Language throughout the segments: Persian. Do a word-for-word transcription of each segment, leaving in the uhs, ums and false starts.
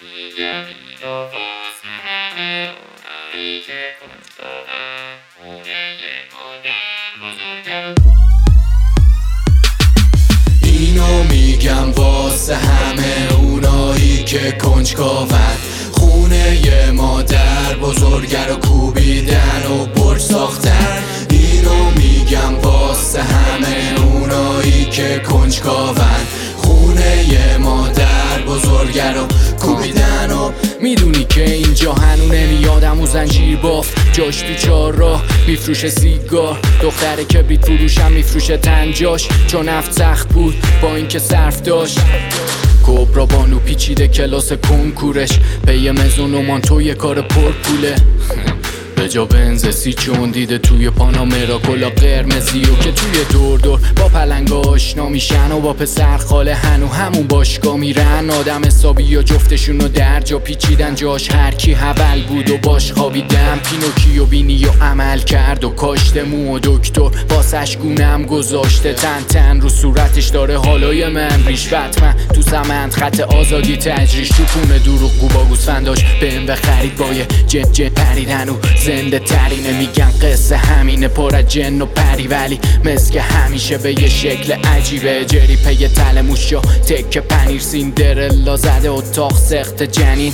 اینو میگم واسه همه اونایی که کنجکاون، خونه ی مادر بزرگه رو کوبیدن و برج ساختن. اینو میگم واسه همه اونایی که کنجکاون، خونه ی مادر بزرگه رو کوبیدن. و میدونی که اینجا هنو نمیادم و زنجیر باف، جاش تو چار راه میفروشه سیگار، دختره کبریت فروشم میفروشه تنجاش، چون نفت سخت بود با اینکه صرف داشت. کبرا بانو پیچیده کلاس کنکورش، پی مزون و مانتو یه کار پر پوله. به جا بنز سی چون دیده توی پانامرا کلا قرمزی و که توی دور دور با پلنگ آشنا میشن و با پسر خاله هنو همون باشگاه میرن. آدم حسابی یا جفتشون رو در جا پیچیدن، جاش هر کی حول بود و باش خوابیدم. پینوکیو بینی و عمل کرد و کاشته مو و دکتر واسش گونم گذاشته، تن تن رو صورتش داره حالای من ریشوت. من تو سمند خط آزادی تجریش، تو پونه دروغگو با گوسفنداش به ام و خرید بای جن جن پریدن و زنده ترینه. میگن قصه همینه پر از جن و پری، ولی مسک همیشه به یه شکل عجیبه. جری پی تل موش و تک پنیر، سیندرلا زده اتاق سخت جنین.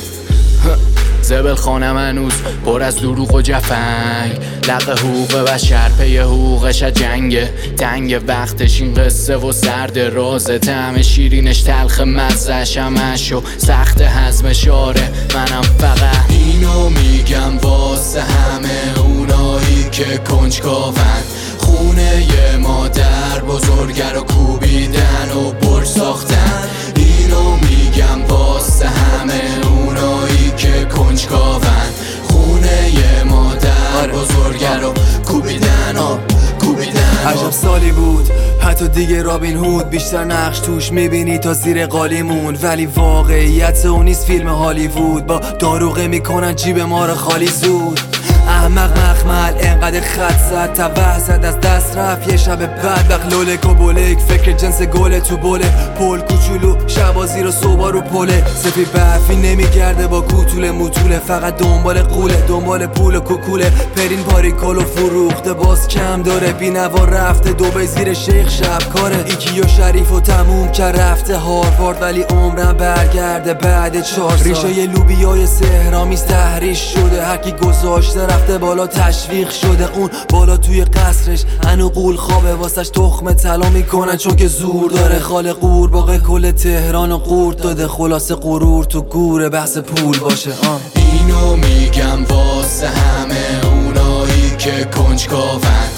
زبل خانم هنوز پر از دروغ و جفنگ، لق حقوق بشر پی حقوقش جنگه. تنگ وقتش این قصه و سرد رازه، طعم شیرینش تلخ مزهش همش و سخت هضمش. آره منم فقط اینو میگم واسه همه اونایی که کنجکاون، خونه ی مادر بزرگه رو کوبیدن و برج ساختن. اینو میگم واسه همه اونایی که کنجکاون، خونه ی مادر بزرگه رو کوبیدن و کوبیدن. عجب سالی بود حتی دیگه رابین هود، بیشتر نقش توش میبینی تا زیر قالیمون، ولی واقعیت اون نیست فیلم هالیوود. با داروغه میکنن جیب ما رو خالی زود. احمق مخمل انقدر خط زد تا وحزد از دست رفت یه شب بعد. بخلولک و بولک فکر جنس گله تو بوله، پول کوچولو شبازی رو صبح رو پله. سفی برفی نمیگرده با کوتوله موتوله، فقط دنبال قوله دنبال پول و کوکوله. پرین پاریکالو فروخته باز کم داره، بینوا رفته دوبه زیر شیخ شب کاره. ایکی و شریف و تموم که رفته هاروارد، ولی عمرم برگرده بعد چهار سال. ریشه ی لوبیای سهرامیز تحریش شده، هرکی گذاشته رفته بالا تشویق شده. اون بالا توی قصرش هنو قول خوابه، واسش تخم طلا میکنن چون که زور داره. خاله قورباغه کل تهران و قورت داده، خلاصه غرور تو گوره بحث پول باشه. آن اینو میگم واسه همه اونایی که کنجکاون،